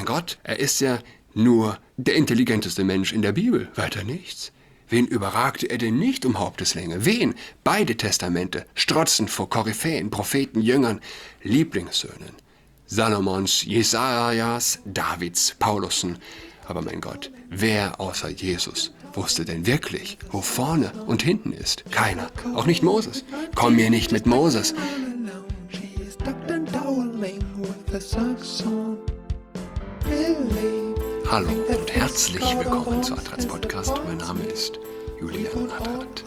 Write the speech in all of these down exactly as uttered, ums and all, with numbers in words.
Gott, er ist ja nur der intelligenteste Mensch in der Bibel, weiter nichts. Wen überragte er denn nicht um Haupteslänge? Wen? Beide Testamente strotzen vor Koryphäen, Propheten, Jüngern, Lieblingssöhnen. Salomons, Jesajas, Davids, Paulussen. Aber mein Gott, wer außer Jesus wusste denn wirklich, wo vorne und hinten ist? Keiner, auch nicht Moses. Komm mir nicht mit Moses. Hallo und herzlich willkommen zu Adrats Podcast. Mein Name ist Julian Adrat.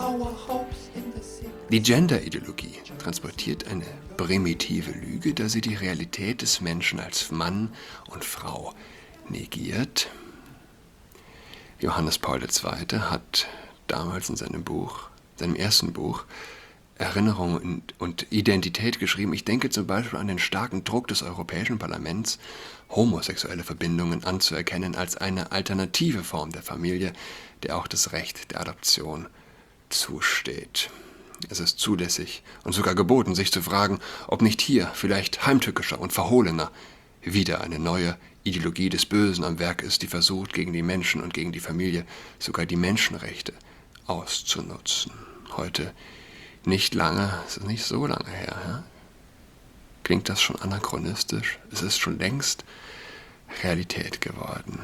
Die Gender-Ideologie transportiert eine primitive Lüge, da sie die Realität des Menschen als Mann und Frau negiert. Johannes Paul der Zweite hat damals in seinem Buch, seinem ersten Buch, Erinnerung und, und Identität geschrieben. Ich denke zum Beispiel an den starken Druck des Europäischen Parlaments, homosexuelle Verbindungen anzuerkennen als eine alternative Form der Familie, der auch das Recht der Adoption zusteht. Es ist zulässig und sogar geboten, sich zu fragen, ob nicht hier vielleicht heimtückischer und verhohlener wieder eine neue Ideologie des Bösen am Werk ist, die versucht, gegen die Menschen und gegen die Familie sogar die Menschenrechte auszunutzen. Heute nicht lange, es ist nicht so lange her, ja? Klingt das schon anachronistisch? Es ist schon längst Realität geworden.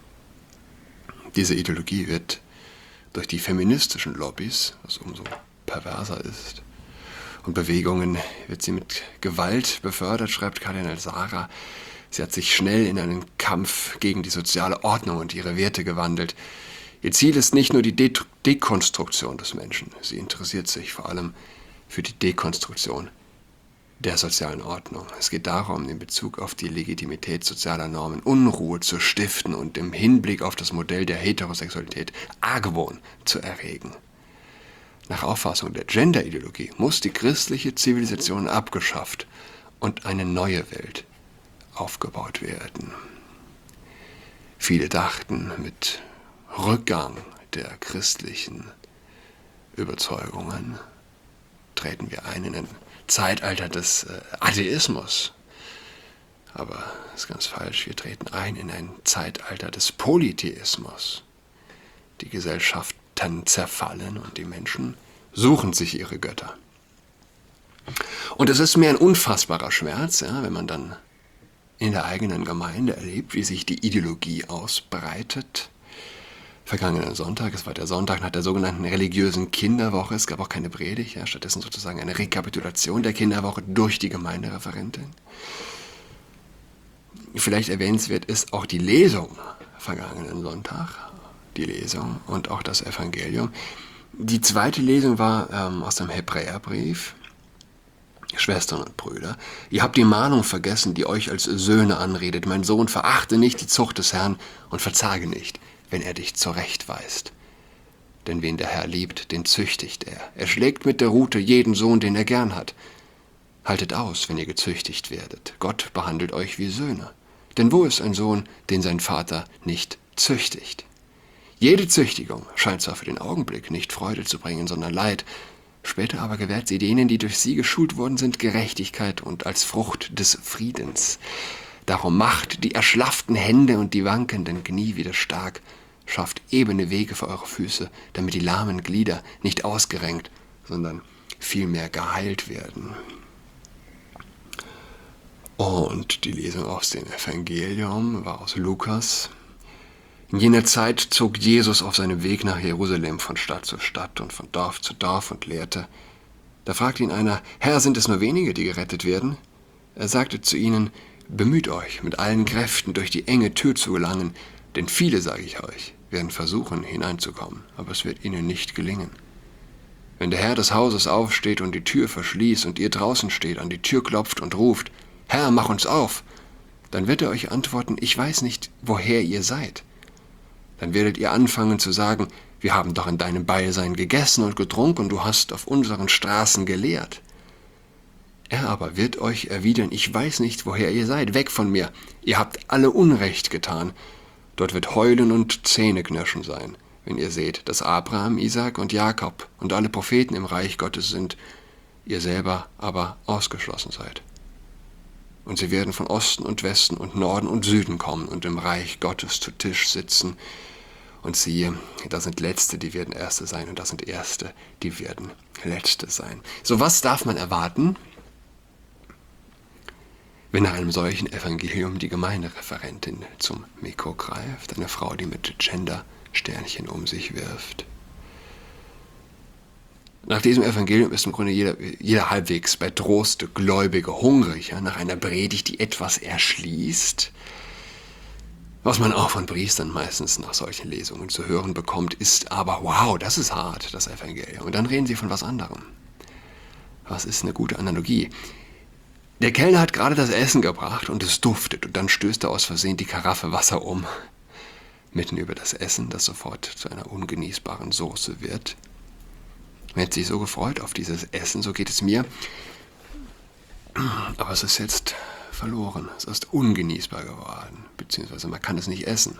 Diese Ideologie wird durch die feministischen Lobbys, was umso perverser ist, und Bewegungen wird sie mit Gewalt befördert, schreibt Kardinal Sarah. Sie hat sich schnell in einen Kampf gegen die soziale Ordnung und ihre Werte gewandelt. Ihr Ziel ist nicht nur die De- Dekonstruktion des Menschen. Sie interessiert sich vor allem für die Dekonstruktion der sozialen Ordnung. Es geht darum, in Bezug auf die Legitimität sozialer Normen Unruhe zu stiften und im Hinblick auf das Modell der Heterosexualität Argwohn zu erregen. Nach Auffassung der Gender-Ideologie muss die christliche Zivilisation abgeschafft und eine neue Welt aufgebaut werden. Viele dachten, mit Rückgang der christlichen Überzeugungen treten wir ein in ein Zeitalter des äh, Atheismus. Aber das ist ganz falsch. Wir treten ein in ein Zeitalter des Polytheismus. Die Gesellschaften zerfallen und die Menschen suchen sich ihre Götter. Und es ist mir ein unfassbarer Schmerz, ja, wenn man dann in der eigenen Gemeinde erlebt, wie sich die Ideologie ausbreitet. Vergangenen Sonntag, es war der Sonntag nach der sogenannten religiösen Kinderwoche, es gab auch keine Predigt, ja, stattdessen sozusagen eine Rekapitulation der Kinderwoche durch die Gemeindereferentin. Vielleicht erwähnenswert ist auch die Lesung vergangenen Sonntag, die Lesung und auch das Evangelium. Die zweite Lesung war ähm, aus dem Hebräerbrief. Schwestern und Brüder, ihr habt die Mahnung vergessen, die euch als Söhne anredet. Mein Sohn, verachte nicht die Zucht des Herrn und verzage nicht, wenn er dich zurechtweist. Denn wen der Herr liebt, den züchtigt er. Er schlägt mit der Rute jeden Sohn, den er gern hat. Haltet aus, wenn ihr gezüchtigt werdet. Gott behandelt euch wie Söhne. Denn wo ist ein Sohn, den sein Vater nicht züchtigt? Jede Züchtigung scheint zwar für den Augenblick nicht Freude zu bringen, sondern Leid. Später aber gewährt sie denen, die durch sie geschult worden sind, Gerechtigkeit und als Frucht des Friedens. Darum macht die erschlafften Hände und die wankenden Knie wieder stark, schafft ebene Wege für eure Füße, damit die lahmen Glieder nicht ausgerenkt, sondern vielmehr geheilt werden. Und die Lesung aus dem Evangelium war aus Lukas. In jener Zeit zog Jesus auf seinem Weg nach Jerusalem von Stadt zu Stadt und von Dorf zu Dorf und lehrte. Da fragte ihn einer, Herr, sind es nur wenige, die gerettet werden? Er sagte zu ihnen, bemüht euch, mit allen Kräften durch die enge Tür zu gelangen, denn viele, sage ich euch, werden versuchen, hineinzukommen, aber es wird ihnen nicht gelingen. Wenn der Herr des Hauses aufsteht und die Tür verschließt und ihr draußen steht, an die Tür klopft und ruft, Herr, mach uns auf, dann wird er euch antworten, ich weiß nicht, woher ihr seid. Dann werdet ihr anfangen zu sagen, wir haben doch in deinem Beisein gegessen und getrunken und du hast auf unseren Straßen gelehrt. Er aber wird euch erwidern, ich weiß nicht, woher ihr seid, weg von mir, ihr habt alle Unrecht getan. Dort wird Heulen und Zähneknirschen sein, wenn ihr seht, dass Abraham, Isaak und Jakob und alle Propheten im Reich Gottes sind, ihr selber aber ausgeschlossen seid. Und sie werden von Osten und Westen und Norden und Süden kommen und im Reich Gottes zu Tisch sitzen. Und siehe, das sind Letzte, die werden Erste sein, und das sind Erste, die werden Letzte sein. So, was darf man erwarten, wenn nach einem solchen Evangelium die Gemeindereferentin zum Mikro greift, eine Frau, die mit Gender-Sternchen um sich wirft? Nach diesem Evangelium ist im Grunde jeder, jeder halbwegs bei Trost Gläubige hungrig, ja, nach einer Predigt, die etwas erschließt. Was man auch von Priestern meistens nach solchen Lesungen zu hören bekommt, ist aber, wow, das ist hart, das Evangelium. Und dann reden sie von was anderem. Was ist eine gute Analogie? Der Kellner hat gerade das Essen gebracht und es duftet, und dann stößt er aus Versehen die Karaffe Wasser um, mitten über das Essen, das sofort zu einer ungenießbaren Soße wird. Man hat sich so gefreut auf dieses Essen, so geht es mir. Aber es ist jetzt verloren, es ist ungenießbar geworden, beziehungsweise man kann es nicht essen.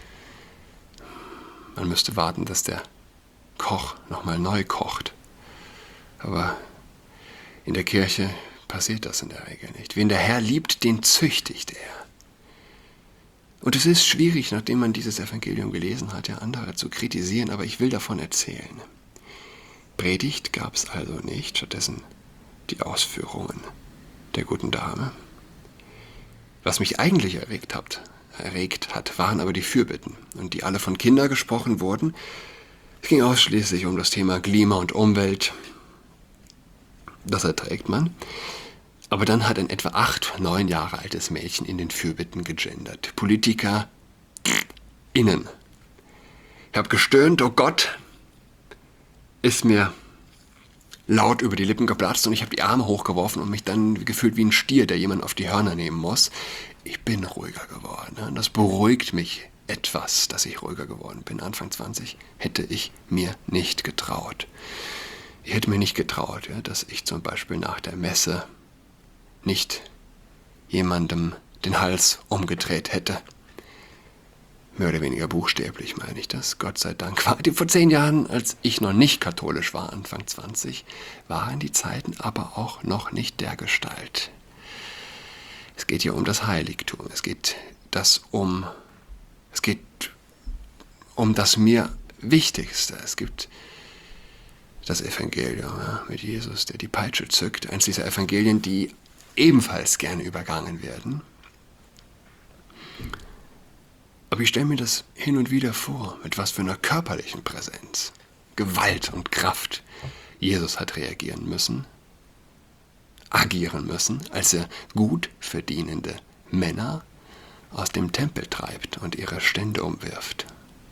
Man müsste warten, dass der Koch nochmal neu kocht. Aber in der Kirche passiert das in der Regel nicht. Wen der Herr liebt, den züchtigt er. Und es ist schwierig, nachdem man dieses Evangelium gelesen hat, ja, andere zu kritisieren, aber ich will davon erzählen. Predigt gab es also nicht, stattdessen die Ausführungen der guten Dame. Was mich eigentlich erregt hat, erregt hat, waren aber die Fürbitten, und die alle von Kindern gesprochen wurden. Es ging ausschließlich um das Thema Klima und Umwelt. Das erträgt man. Aber dann hat ein etwa acht, neun Jahre altes Mädchen in den Fürbitten gegendert. Politiker innen. Ich habe gestöhnt, oh Gott, ist mir laut über die Lippen geplatzt, und ich habe die Arme hochgeworfen und mich dann gefühlt wie ein Stier, der jemand auf die Hörner nehmen muss. Ich bin ruhiger geworden. Und das beruhigt mich etwas, dass ich ruhiger geworden bin. Anfang zwanzig hätte ich mir nicht getraut. Ich hätte mir nicht getraut, ja, dass ich zum Beispiel nach der Messe nicht jemandem den Hals umgedreht hätte. Mehr oder weniger buchstäblich meine ich das. Gott sei Dank. Vor zehn Jahren, als ich noch nicht katholisch war, Anfang zwanzig, waren die Zeiten aber auch noch nicht dergestalt. Es geht hier um das Heiligtum. Es geht das um, es geht um das mir Wichtigste. Es gibt das Evangelium, ja, mit Jesus, der die Peitsche zückt. Eins dieser Evangelien, die ebenfalls gerne übergangen werden. Aber ich stelle mir das hin und wieder vor, mit was für einer körperlichen Präsenz, Gewalt und Kraft Jesus hat reagieren müssen, agieren müssen, als er gut verdienende Männer aus dem Tempel treibt und ihre Stände umwirft.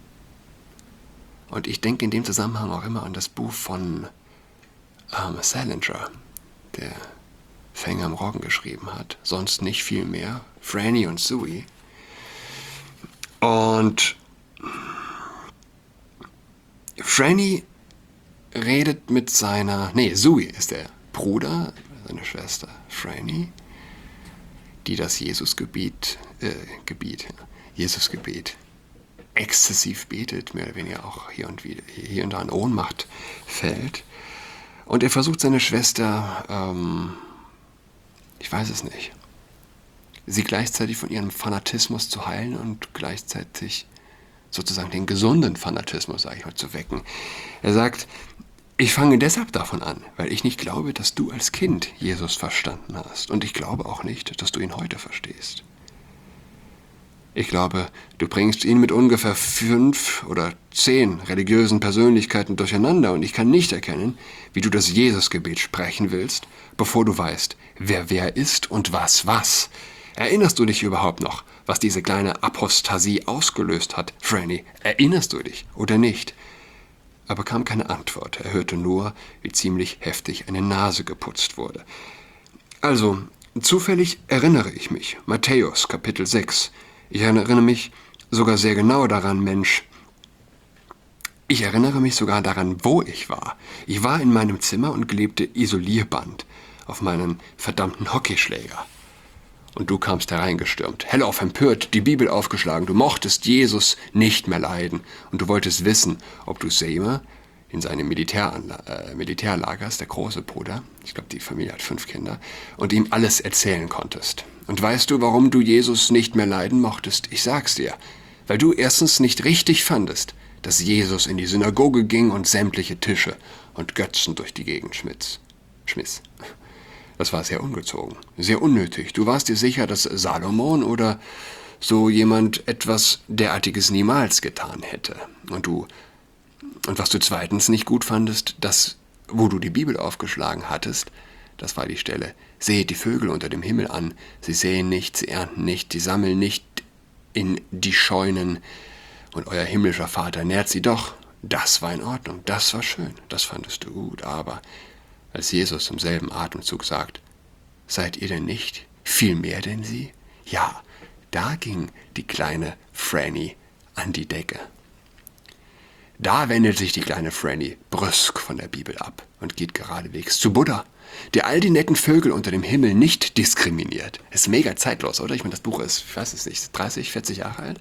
Und ich denke in dem Zusammenhang auch immer an das Buch von ähm, Salinger, der Fänger am Roggen geschrieben hat, sonst nicht viel mehr, Franny und Zooey. Und Franny redet mit seiner, nee, Zooey ist der Bruder, seine Schwester Franny, die das Jesusgebet, äh, Gebet, Jesusgebet exzessiv betet, mehr oder weniger auch hier und wieder, hier und da in Ohnmacht fällt. Und er versucht seine Schwester, ähm, ich weiß es nicht, sie gleichzeitig von ihrem Fanatismus zu heilen und gleichzeitig sozusagen den gesunden Fanatismus, sage ich mal, zu wecken. Er sagt, ich fange deshalb davon an, weil ich nicht glaube, dass du als Kind Jesus verstanden hast. Und ich glaube auch nicht, dass du ihn heute verstehst. Ich glaube, du bringst ihn mit ungefähr fünf oder zehn religiösen Persönlichkeiten durcheinander, und ich kann nicht erkennen, wie du das Jesusgebet sprechen willst, bevor du weißt, wer wer ist und was was. Erinnerst du dich überhaupt noch, was diese kleine Apostasie ausgelöst hat, Franny? Erinnerst du dich oder nicht? Aber kam keine Antwort. Er hörte nur, wie ziemlich heftig eine Nase geputzt wurde. Also, zufällig erinnere ich mich. Matthäus, Kapitel sechs. Ich erinnere mich sogar sehr genau daran, Mensch. Ich erinnere mich sogar daran, wo ich war. Ich war in meinem Zimmer und klebte Isolierband auf meinen verdammten Hockeyschläger. Und du kamst hereingestürmt, hellauf empört, die Bibel aufgeschlagen. Du mochtest Jesus nicht mehr leiden. Und du wolltest wissen, ob du Seymour in seinem Militäranla- äh, Militärlager, ist der große Bruder, ich glaube, die Familie hat fünf Kinder, und ihm alles erzählen konntest. Und weißt du, warum du Jesus nicht mehr leiden mochtest? Ich sag's dir. Weil du erstens nicht richtig fandest, dass Jesus in die Synagoge ging und sämtliche Tische und Götzen durch die Gegend schmiss. schmiss. Das war sehr ungezogen, sehr unnötig. Du warst dir sicher, dass Salomon oder so jemand etwas derartiges niemals getan hätte. Und du, und was du zweitens nicht gut fandest, dass, wo du die Bibel aufgeschlagen hattest, das war die Stelle: Seht die Vögel unter dem Himmel an, sie säen nicht, sie ernten nicht, sie sammeln nicht in die Scheunen, und euer himmlischer Vater nährt sie doch. Das war in Ordnung, das war schön, das fandest du gut, aber als Jesus im selben Atemzug sagt: Seid ihr denn nicht viel mehr denn sie? Ja, da ging die kleine Franny an die Decke. Da wendet sich die kleine Franny brüsk von der Bibel ab und geht geradewegs zu Buddha, der all die netten Vögel unter dem Himmel nicht diskriminiert. Ist mega zeitlos, oder? Ich meine, das Buch ist, ich weiß es nicht, dreißig, vierzig Jahre alt.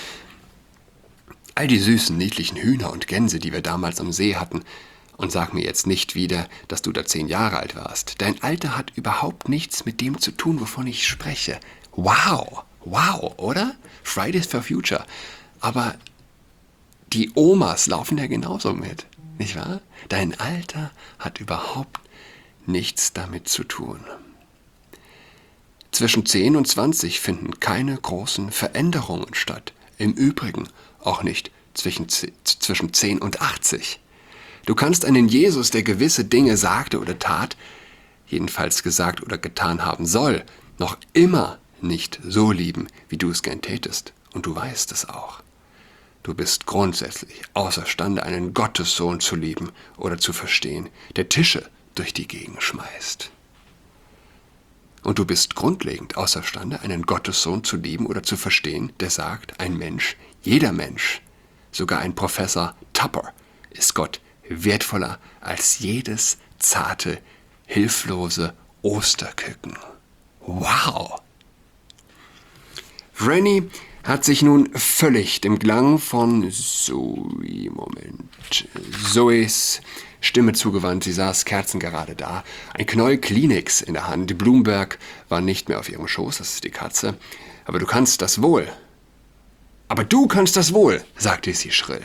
All die süßen, niedlichen Hühner und Gänse, die wir damals am See hatten. Und sag mir jetzt nicht wieder, dass du da zehn Jahre alt warst. Dein Alter hat überhaupt nichts mit dem zu tun, wovon ich spreche. Wow, wow, oder? Fridays for Future. Aber die Omas laufen ja genauso mit, nicht wahr? Dein Alter hat überhaupt nichts damit zu tun. Zwischen zehn und zwanzig finden keine großen Veränderungen statt. Im Übrigen auch nicht zwischen, zwischen zehn und achtzig. Du kannst einen Jesus, der gewisse Dinge sagte oder tat, jedenfalls gesagt oder getan haben soll, noch immer nicht so lieben, wie du es gern tätest. Und du weißt es auch. Du bist grundsätzlich außerstande, einen Gottessohn zu lieben oder zu verstehen, der Tische durch die Gegend schmeißt. Und du bist grundlegend außerstande, einen Gottessohn zu lieben oder zu verstehen, der sagt, ein Mensch, jeder Mensch, sogar ein Professor Tupper, ist Gott wertvoller als jedes zarte, hilflose Osterküken. Wow! Franny hat sich nun völlig dem Klang von Zoe, Moment, Zoes Stimme zugewandt. Sie saß kerzengerade da, ein Knäuel Kleenex in der Hand. Bloomberg war nicht mehr auf ihrem Schoß, das ist die Katze. Aber du kannst das wohl. Aber du kannst das wohl, sagte sie schrill.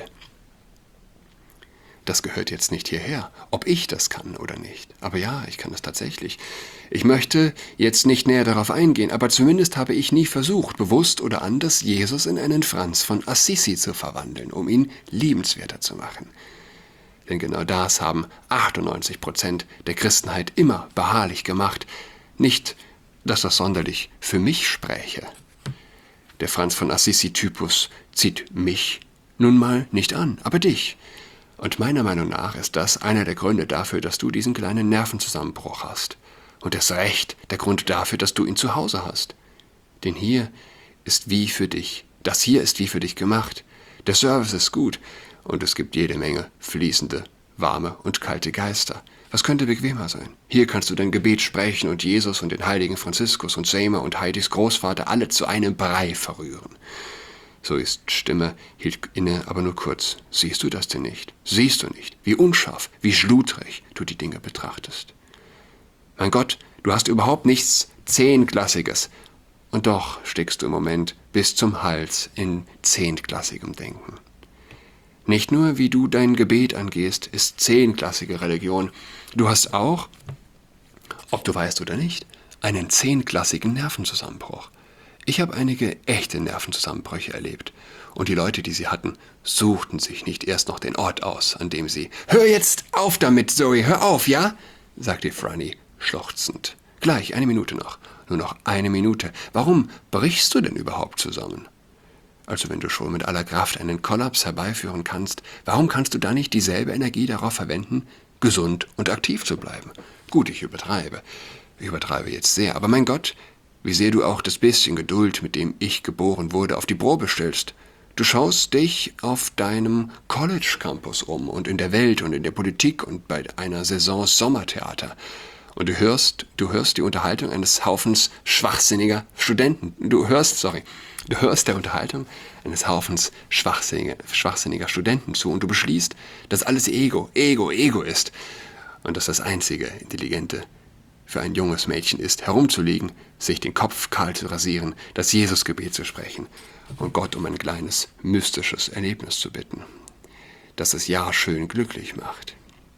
Das gehört jetzt nicht hierher, ob ich das kann oder nicht. Aber ja, ich kann das tatsächlich. Ich möchte jetzt nicht näher darauf eingehen, aber zumindest habe ich nie versucht, bewusst oder anders, Jesus in einen Franz von Assisi zu verwandeln, um ihn liebenswerter zu machen. Denn genau das haben achtundneunzig Prozent der Christenheit immer beharrlich gemacht. Nicht, dass das sonderlich für mich spräche. Der Franz von Assisi-Typus zieht mich nun mal nicht an, aber dich. Und meiner Meinung nach ist das einer der Gründe dafür, dass du diesen kleinen Nervenzusammenbruch hast. Und erst recht der Grund dafür, dass du ihn zu Hause hast. Denn hier ist wie für dich. Das hier ist wie für dich gemacht. Der Service ist gut und es gibt jede Menge fließende, warme und kalte Geister. Was könnte bequemer sein? Hier kannst du dein Gebet sprechen und Jesus und den heiligen Franziskus und Seymour und Heidis Großvater alle zu einem Brei verrühren. So ist Stimme, hielt inne, aber nur kurz. Siehst du das denn nicht? Siehst du nicht, wie unscharf, wie schludrig du die Dinge betrachtest? Mein Gott, du hast überhaupt nichts Zehnklassiges. Und doch steckst du im Moment bis zum Hals in zehntklassigem Denken. Nicht nur, wie du dein Gebet angehst, ist zehnklassige Religion. Du hast auch, ob du weißt oder nicht, einen zehnklassigen Nervenzusammenbruch. Ich habe einige echte Nervenzusammenbrüche erlebt. Und die Leute, die sie hatten, suchten sich nicht erst noch den Ort aus, an dem sie »Hör jetzt auf damit, Zoe, hör auf, ja?« sagte Franny schluchzend. »Gleich, eine Minute noch. Nur noch eine Minute. Warum brichst du denn überhaupt zusammen? Also wenn du schon mit aller Kraft einen Kollaps herbeiführen kannst, warum kannst du dann nicht dieselbe Energie darauf verwenden, gesund und aktiv zu bleiben? Gut, ich übertreibe. Ich übertreibe jetzt sehr, aber mein Gott, wie sehr du auch das bisschen Geduld, mit dem ich geboren wurde, auf die Probe stellst. Du schaust dich auf deinem College-Campus um und in der Welt und in der Politik und bei einer Saison Sommertheater. Und du hörst, du hörst die Unterhaltung eines Haufens schwachsinniger Studenten. Du hörst, sorry, du hörst der Unterhaltung eines Haufens schwachsinniger, schwachsinniger Studenten zu und du beschließt, dass alles Ego, Ego, Ego ist und dass das einzige Intelligente für ein junges Mädchen ist, herumzulegen, sich den Kopf kahl zu rasieren, das Jesusgebet zu sprechen und Gott um ein kleines mystisches Erlebnis zu bitten, das das Jahr schön glücklich macht.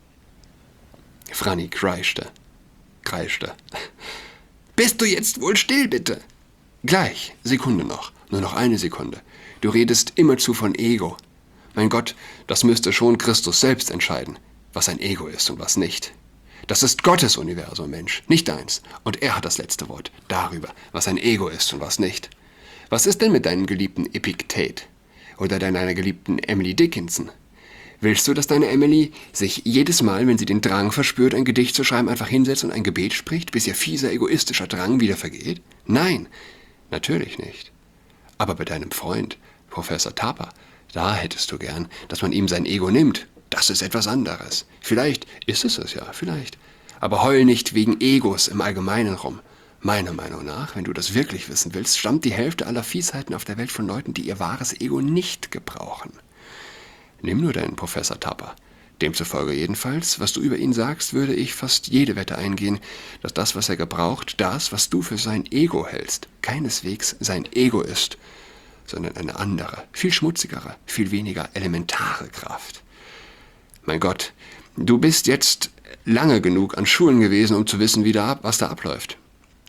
Franny kreischte, kreischte. »Bist du jetzt wohl still, bitte?« »Gleich, Sekunde noch, nur noch eine Sekunde. Du redest immerzu von Ego. Mein Gott, das müsste schon Christus selbst entscheiden, was ein Ego ist und was nicht. Das ist Gottes Universum, Mensch, nicht deins. Und er hat das letzte Wort darüber, was ein Ego ist und was nicht. Was ist denn mit deinem geliebten Epiktet oder deiner geliebten Emily Dickinson? Willst du, dass deine Emily sich jedes Mal, wenn sie den Drang verspürt, ein Gedicht zu schreiben, einfach hinsetzt und ein Gebet spricht, bis ihr fieser, egoistischer Drang wieder vergeht? Nein, natürlich nicht. Aber bei deinem Freund, Professor Tapa, da hättest du gern, dass man ihm sein Ego nimmt. Das ist etwas anderes. Vielleicht ist es es ja, vielleicht. Aber heul nicht wegen Egos im Allgemeinen rum. Meiner Meinung nach, wenn du das wirklich wissen willst, stammt die Hälfte aller Fiesheiten auf der Welt von Leuten, die ihr wahres Ego nicht gebrauchen. Nimm nur deinen Professor Tapa. Demzufolge jedenfalls, was du über ihn sagst, würde ich fast jede Wette eingehen, dass das, was er gebraucht, das, was du für sein Ego hältst, keineswegs sein Ego ist, sondern eine andere, viel schmutzigere, viel weniger elementare Kraft. Mein Gott, du bist jetzt lange genug an Schulen gewesen, um zu wissen, wie da, was da abläuft.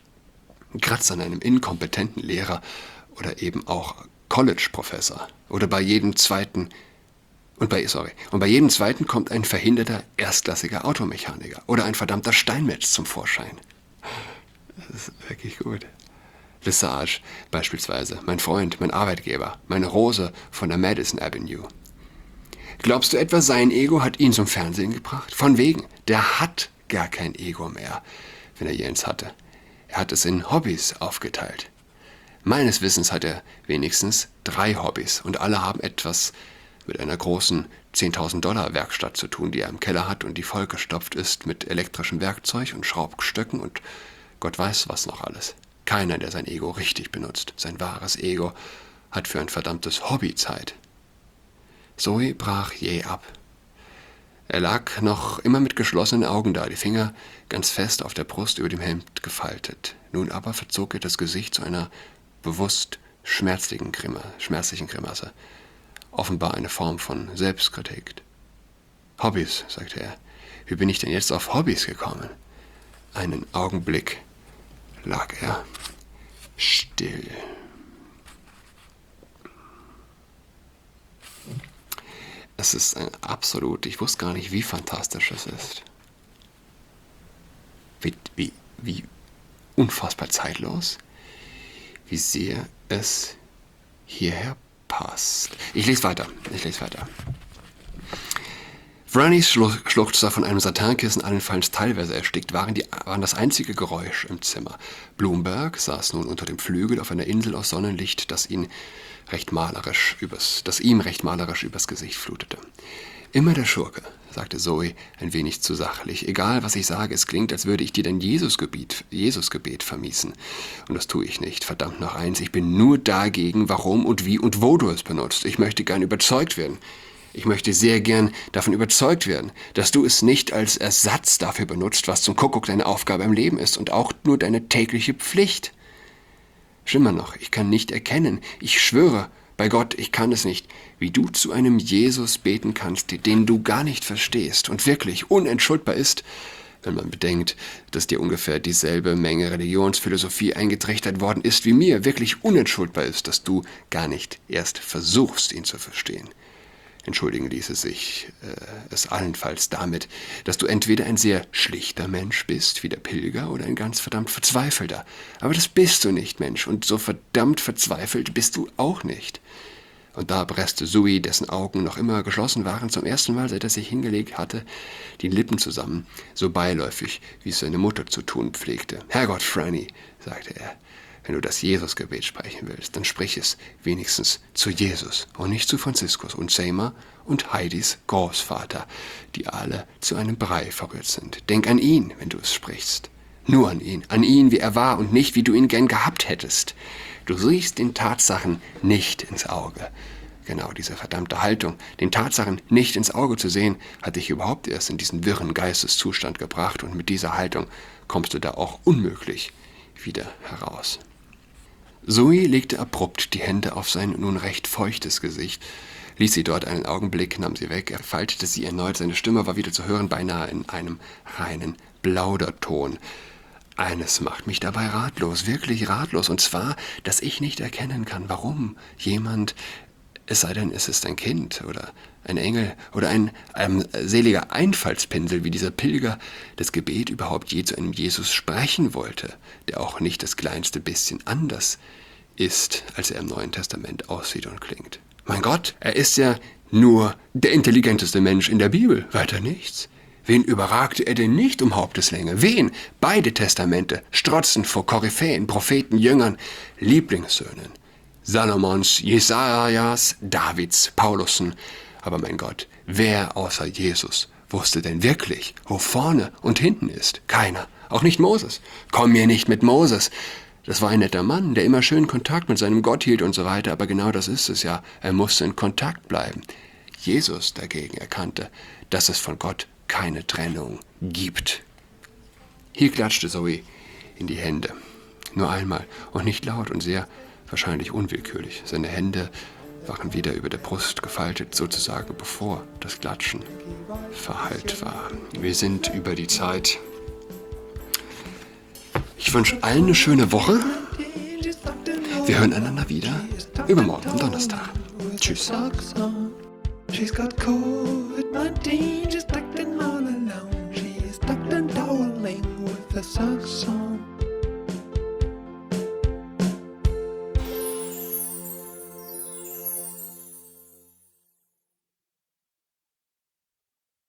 Kratz an einem inkompetenten Lehrer oder eben auch College-Professor oder bei jedem zweiten Und bei, sorry, und bei jedem zweiten kommt ein verhinderter, erstklassiger Automechaniker oder ein verdammter Steinmetz zum Vorschein. Das ist wirklich gut. Lesage beispielsweise, mein Freund, mein Arbeitgeber, meine Rose von der Madison Avenue. Glaubst du etwa, sein Ego hat ihn zum Fernsehen gebracht? Von wegen, der hat gar kein Ego mehr, wenn er Jens hatte. Er hat es in Hobbys aufgeteilt. Meines Wissens hat er wenigstens drei Hobbys und alle haben etwas mit einer großen zehntausend Dollar Werkstatt zu tun, die er im Keller hat und die vollgestopft ist mit elektrischem Werkzeug und Schraubstöcken und Gott weiß was noch alles. Keiner, der sein Ego richtig benutzt, sein wahres Ego, hat für ein verdammtes Hobby Zeit. Zoe brach jäh ab. Er lag noch immer mit geschlossenen Augen da, die Finger ganz fest auf der Brust über dem Hemd gefaltet. Nun aber verzog er das Gesicht zu einer bewusst schmerzlichen Grimasse, schmerzlichen Grimasse. Offenbar eine Form von Selbstkritik. Hobbys, sagte er. Wie bin ich denn jetzt auf Hobbys gekommen? Einen Augenblick lag er still. Es ist ein absolut, ich wusste gar nicht, wie fantastisch es ist. Wie, wie, wie unfassbar zeitlos, wie sehr es hierher passt. Ich lese weiter, ich lese weiter. Vrannys Schluchzer von einem Satinkissen allenfalls teilweise erstickt, waren, die, waren das einzige Geräusch im Zimmer. Bloomberg saß nun unter dem Flügel auf einer Insel aus Sonnenlicht, das ihn recht malerisch übers, das ihm recht malerisch übers Gesicht flutete. Immer der Schurke, sagte Zoe ein wenig zu sachlich. Egal, was ich sage, es klingt, als würde ich dir dein Jesusgebet, Jesusgebet vermiesen. Und das tue ich nicht. Verdammt noch eins, ich bin nur dagegen, warum und wie und wo du es benutzt. Ich möchte gern überzeugt werden. Ich möchte sehr gern davon überzeugt werden, dass du es nicht als Ersatz dafür benutzt, was zum Kuckuck deine Aufgabe im Leben ist und auch nur deine tägliche Pflicht. Schlimmer noch, ich kann nicht erkennen, ich schwöre, bei Gott, ich kann es nicht, wie du zu einem Jesus beten kannst, den du gar nicht verstehst und wirklich unentschuldbar ist, wenn man bedenkt, dass dir ungefähr dieselbe Menge Religionsphilosophie eingetrichtert worden ist wie mir, wirklich unentschuldbar ist, dass du gar nicht erst versuchst, ihn zu verstehen. Entschuldigen ließe sich äh, es allenfalls damit, dass du entweder ein sehr schlichter Mensch bist, wie der Pilger, oder ein ganz verdammt verzweifelter. Aber das bist du nicht, Mensch, und so verdammt verzweifelt bist du auch nicht. Und da presste Zoe, dessen Augen noch immer geschlossen waren, zum ersten Mal, seit er sich hingelegt hatte, die Lippen zusammen, so beiläufig, wie es seine Mutter zu tun pflegte. »Herrgott, Franny«, sagte er, »wenn du das Jesusgebet sprechen willst, dann sprich es wenigstens zu Jesus und nicht zu Franziskus und Seymour und Heidis Großvater, die alle zu einem Brei verrührt sind. Denk an ihn, wenn du es sprichst. Nur an ihn, an ihn, wie er war und nicht, wie du ihn gern gehabt hättest. Du siehst den Tatsachen nicht ins Auge. Genau, diese verdammte Haltung, den Tatsachen nicht ins Auge zu sehen, hat dich überhaupt erst in diesen wirren Geisteszustand gebracht und mit dieser Haltung kommst du da auch unmöglich wieder heraus. Zoe legte abrupt die Hände auf sein nun recht feuchtes Gesicht, ließ sie dort einen Augenblick, nahm sie weg, er faltete sie erneut, seine Stimme war wieder zu hören, beinahe in einem reinen Plauderton. Eines macht mich dabei ratlos, wirklich ratlos, und zwar, dass ich nicht erkennen kann, warum jemand, es sei denn, es ist ein Kind oder ein Engel oder ein ähm, seliger Einfallspinsel wie dieser Pilger, das Gebet überhaupt je zu einem Jesus sprechen wollte, der auch nicht das kleinste bisschen anders ist, als er im Neuen Testament aussieht und klingt. Mein Gott, er ist ja nur der intelligenteste Mensch in der Bibel, weiter nichts. Wen überragte er denn nicht um Haupteslänge? Wen? Beide Testamente strotzen vor Koryphäen, Propheten, Jüngern, Lieblingssöhnen. Salomons, Jesajas, Davids, Paulussen. Aber mein Gott, wer außer Jesus wusste denn wirklich, wo vorne und hinten ist? Keiner. Auch nicht Moses. Komm mir nicht mit Moses. Das war ein netter Mann, der immer schön Kontakt mit seinem Gott hielt und so weiter. Aber genau das ist es ja. Er musste in Kontakt bleiben. Jesus dagegen erkannte, dass es von Gott keine Trennung gibt. Hier klatschte Zoe in die Hände. Nur einmal und nicht laut und sehr wahrscheinlich unwillkürlich. Seine Hände waren wieder über der Brust gefaltet, sozusagen bevor das Klatschen verhallt war. Wir sind über die Zeit. Ich wünsche allen eine schöne Woche. Wir hören einander wieder übermorgen am Donnerstag. Tschüss. She's got COVID nineteen, she's tucked in all alone. She is tucked and toweling with the socks on.